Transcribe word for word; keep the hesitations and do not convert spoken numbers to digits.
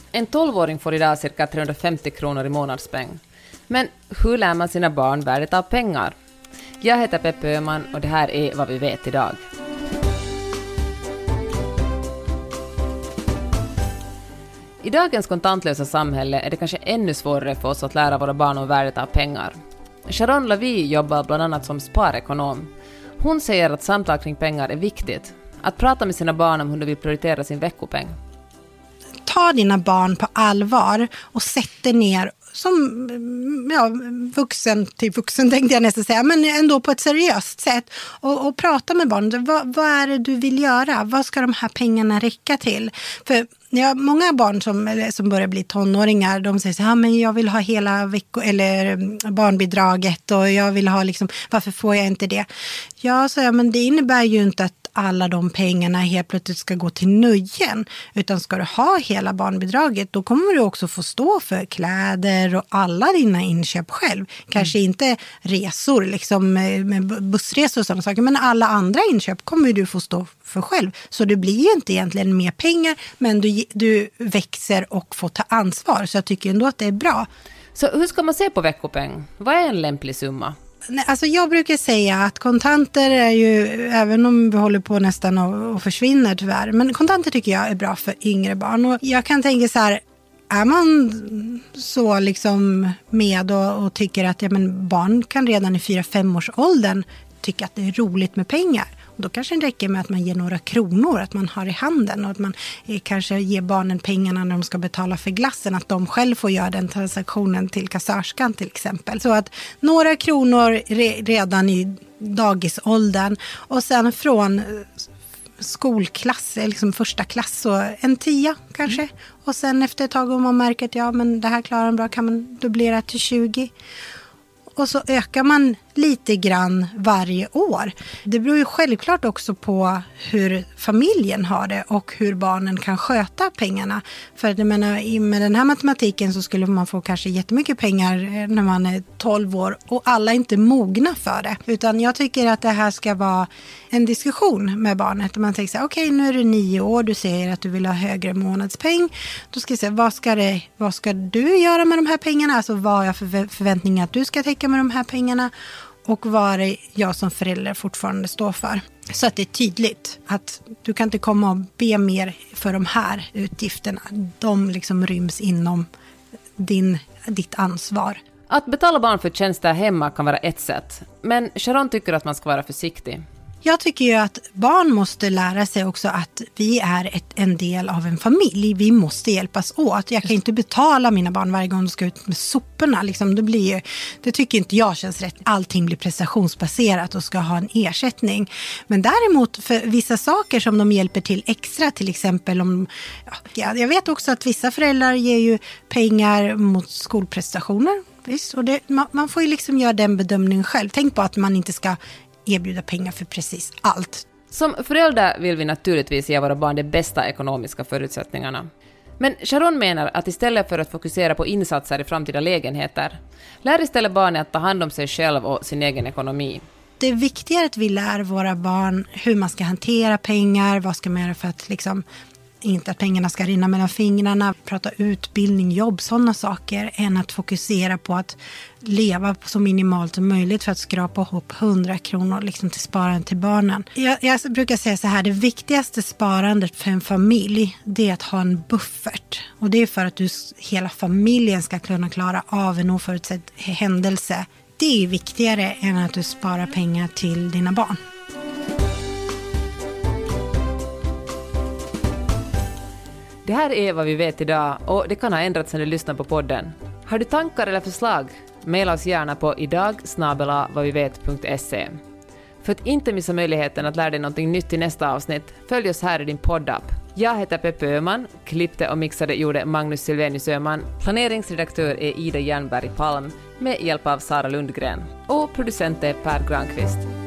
En tolvåring får idag cirka trehundrafemtio kronor i månadspeng. Men hur lär man sina barn värdet av pengar? Jag heter Peppe Öhman och det här är vad vi vet idag. I dagens kontantlösa samhälle är det kanske ännu svårare för oss att lära våra barn om värdet av pengar. Sharon Lavie jobbar bland annat som sparekonom. Hon säger att samtal kring pengar är viktigt. Att prata med sina barn om hur de vill prioritera sin veckopeng. Ta dina barn på allvar och sätt dig ner som ja, vuxen till vuxen tänkte jag nästan säga, men ändå på ett seriöst sätt och, och prata med barn. Vad, vad är det du vill göra? Vad ska de här pengarna räcka till? För ja, många barn som, som börjar bli tonåringar, de säger så här, men jag vill ha hela vecko eller barnbidraget och jag vill ha liksom, varför får jag inte det? Ja, så ja, men det innebär ju inte att alla de pengarna helt plötsligt ska gå till nöjen, utan ska du ha hela barnbidraget, då kommer du också få stå för kläder och alla dina inköp själv. Kanske mm. inte resor, liksom med bussresor och sådana saker, men alla andra inköp kommer du få stå för själv. Så det blir ju inte egentligen mer pengar, men du, du växer och får ta ansvar. Så jag tycker ändå att det är bra. Så hur ska man se på veckopeng? Vad är en lämplig summa? Alltså jag brukar säga att kontanter är ju, även om vi håller på nästan att försvinna tyvärr, men kontanter tycker jag är bra för yngre barn. Och jag kan tänka så här, är man så liksom med och, och tycker att ja, men barn kan redan i fyra fem års åldern tycka att det är roligt med pengar. Då kanske det räcker med att man ger några kronor, att man har i handen och att man eh, kanske ger barnen pengarna när de ska betala för glassen, att de själv får göra den transaktionen till kassörskan till exempel. Så att några kronor re- redan i dagisåldern och sen från skolklass, liksom första klass, så en tia kanske. Mm. Och sen efter ett tag om man märker att ja, men det här klarar man bra, kan man dubblera till tjugo. Och så ökar man lite grann varje år. Det beror ju självklart också på hur familjen har det och hur barnen kan sköta pengarna. För jag menar, med den här matematiken så skulle man få kanske jättemycket pengar när man är tolv år och alla är inte mogna för det. Utan jag tycker att det här ska vara en diskussion med barnet. Man tänker så här, okej, okay, nu är du nio år, du säger att du vill ha högre månadspeng. Då ska jag säga, vad ska, det, vad ska du göra med de här pengarna? Alltså vad har jag för förväntningar att du ska täcka med de här pengarna? Och vad är det jag som förälder fortfarande står för. Så att det är tydligt att du kan inte komma och be mer för de här utgifterna. De liksom ryms inom din, ditt ansvar. Att betala barn för tjänster hemma kan vara ett sätt. Men Sharon tycker att man ska vara försiktig. Jag tycker ju att barn måste lära sig också att vi är ett, en del av en familj. Vi måste hjälpas åt. Jag kan inte betala mina barn varje gång de ska ut med soporna. Liksom, det, blir, det tycker inte jag känns rätt. Allting blir prestationsbaserat och ska ha en ersättning. Men däremot för vissa saker som de hjälper till extra, till exempel om... Ja, jag vet också att vissa föräldrar ger ju pengar mot skolprestationer. Visst, och det, man, man får ju liksom göra den bedömningen själv. Tänk på att man inte ska erbjuda pengar för precis allt. Som föräldrar vill vi naturligtvis ge våra barn de bästa ekonomiska förutsättningarna. Men Sharon menar att istället för att fokusera på insatser i framtida lägenheter, lär istället barnen att ta hand om sig själv och sin egen ekonomi. Det är viktigare att vi lär våra barn hur man ska hantera pengar, vad ska man göra för att liksom inte att pengarna ska rinna mellan fingrarna, prata utbildning, jobb, sådana saker, än att fokusera på att leva så minimalt som möjligt för att skrapa ihop hundra kronor liksom till sparande till barnen. Jag, jag brukar säga så här, det viktigaste sparandet för en familj, det är att ha en buffert. Och det är för att du, hela familjen ska kunna klara av en oförutsedd händelse. Det är viktigare än att du sparar pengar till dina barn. Det här är vad vi vet idag och det kan ha ändrats när du lyssnar på podden. Har du tankar eller förslag? Maila oss gärna på idag snabel-a vad vi vet punkt se. För att inte missa möjligheten att lära dig någonting nytt i nästa avsnitt, följ oss här i din poddapp. Jag heter Peppe Öhman, klippte och mixade gjorde Magnus Silvenius Öhman, planeringsredaktör är Ida Jernberg Palm med hjälp av Sara Lundgren och producent är Per Granqvist.